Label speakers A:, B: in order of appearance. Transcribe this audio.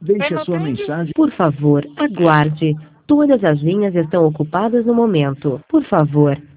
A: Deixe a sua mensagem.
B: Por favor, aguarde. Todas as linhas estão ocupadas no momento. Por favor,